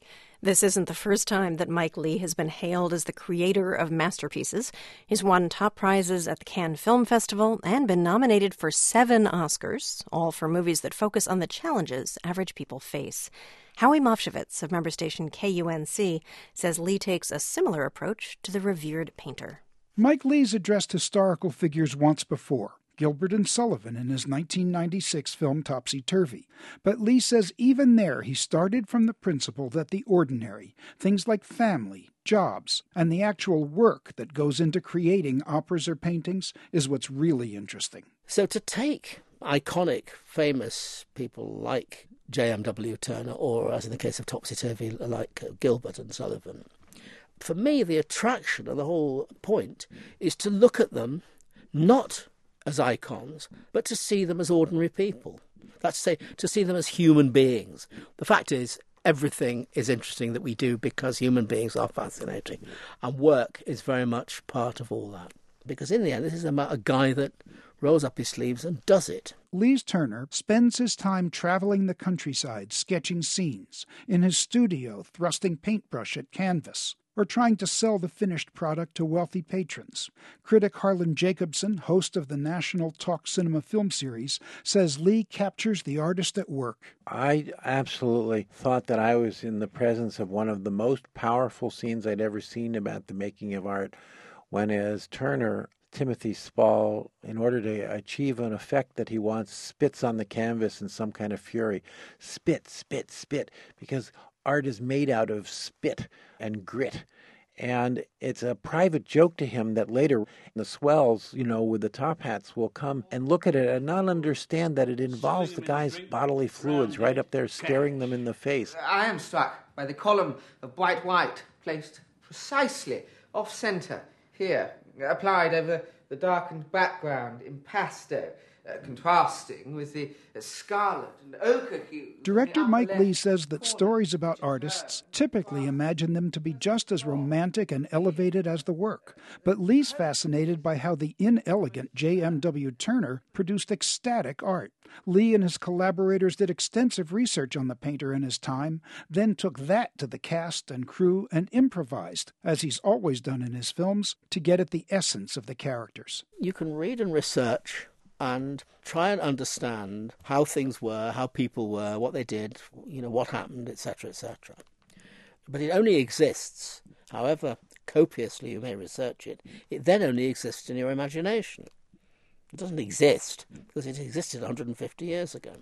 This isn't the first time that Mike Leigh has been hailed as the creator of masterpieces. He's won top prizes at the Cannes Film Festival and been nominated for 7 Oscars, all for movies that focus on the challenges average people face. Howie Mofshevitz of member station KUNC says Leigh takes a similar approach to the revered painter. Mike Leigh's addressed historical figures once before, Gilbert and Sullivan in his 1996 film Topsy-Turvy. But Leigh says even there he started from the principle that the ordinary, things like family, jobs, and the actual work that goes into creating operas or paintings is what's really interesting. So to take iconic, famous people like J.M.W. Turner, or as in the case of Topsy-Turvy, like Gilbert and Sullivan, for me the attraction of the whole point is to look at them not as icons, but to see them as ordinary people. That's to say, to see them as human beings. The fact is, everything is interesting that we do because human beings are fascinating. And work is very much part of all that. Because in the end, this is about a guy that rolls up his sleeves and does it. Leigh's Turner spends his time traveling the countryside, sketching scenes, in his studio thrusting paintbrush at canvas, or trying to sell the finished product to wealthy patrons. Critic Harlan Jacobson, host of the National Talk Cinema film series, says Leigh captures the artist at work. I absolutely thought that I was in the presence of one of the most powerful scenes I'd ever seen about the making of art, when as Turner, Timothy Spall, in order to achieve an effect that he wants, spits on the canvas in some kind of fury. Spit, spit, spit, because art is made out of spit and grit. And it's a private joke to him that later the swells, with the top hats will come and look at it and not understand that it involves the guy's bodily fluids right up there staring them in the face. I am struck by the column of bright white placed precisely off-centre here, applied over the darkened background in pasto, contrasting with the scarlet and ochre hue. Director Mike Leigh says that stories about artists typically imagine them to be just as romantic and elevated as the work. But Leigh's fascinated by how the inelegant J.M.W. Turner produced ecstatic art. Leigh and his collaborators did extensive research on the painter in his time, then took that to the cast and crew and improvised, as he's always done in his films, to get at the essence of the characters. You can read and research and try and understand how things were, how people were, what they did, what happened, etc., etc. But it only exists, however copiously you may research it, it then only exists in your imagination. It doesn't exist because it existed 150 years ago.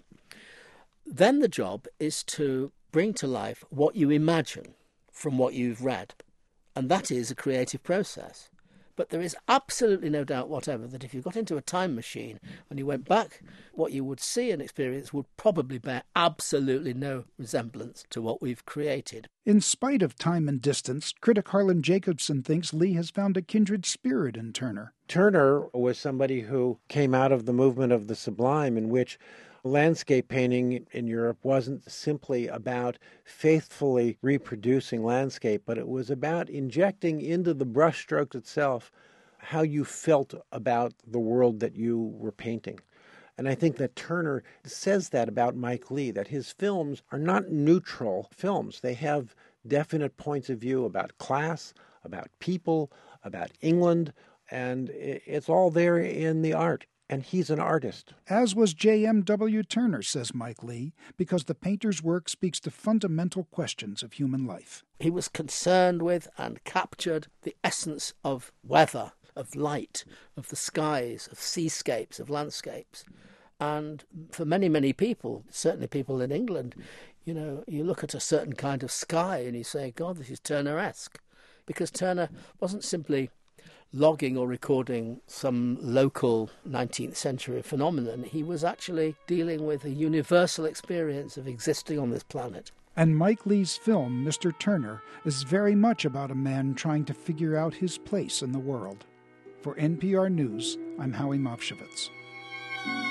Then the job is to bring to life what you imagine from what you've read. And that is a creative process. But there is absolutely no doubt whatever that if you got into a time machine and you went back, what you would see and experience would probably bear absolutely no resemblance to what we've created. In spite of time and distance, critic Harlan Jacobson thinks Leigh has found a kindred spirit in Turner. Turner was somebody who came out of the movement of the Sublime, in which landscape painting in Europe wasn't simply about faithfully reproducing landscape, but it was about injecting into the brushstroke itself how you felt about the world that you were painting. And I think that Turner says that about Mike Leigh, that his films are not neutral films. They have definite points of view about class, about people, about England, and it's all there in the art. And he's an artist. As was J.M.W. Turner, says Mike Leigh, because the painter's work speaks to fundamental questions of human life. He was concerned with and captured the essence of weather, of light, of the skies, of seascapes, of landscapes. And for many, many people, certainly people in England, you look at a certain kind of sky and you say, God, this is Turner-esque. Because Turner wasn't simply logging or recording some local 19th century phenomenon. He was actually dealing with a universal experience of existing on this planet. And Mike Leigh's film, Mr. Turner, is very much about a man trying to figure out his place in the world. For NPR News, I'm Howie Mofshevitz.